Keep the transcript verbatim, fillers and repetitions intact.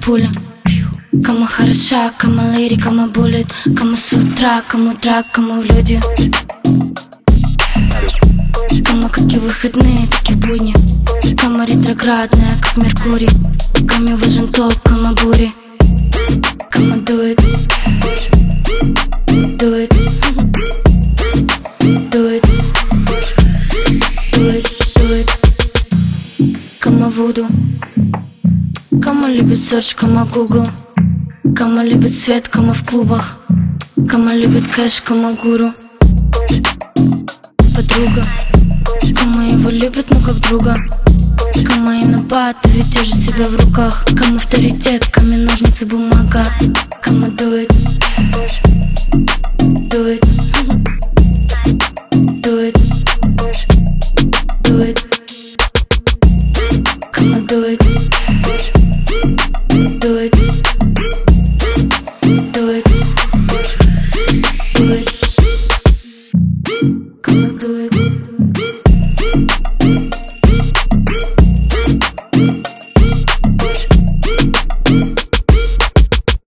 пуля. Кому хороша, кому лири, кому булит, кому с утра, кому драк, кому люди. Кому как и выходные, так и будни. Кому ретроградная, как Меркурий. Кому важен топ, кому бури. Кому дует, дует, дует, дует, дует. Кому вуду, кому любит серч, кому гугл. Кому любит свет, кому в клубах. Кому любит кэш, кому гуру. Подруга, кому его любит, ну как друга. Кому и на бат, ведь держит себя в руках. Кому авторитет, камень, ножницы, бумага. Кому дует,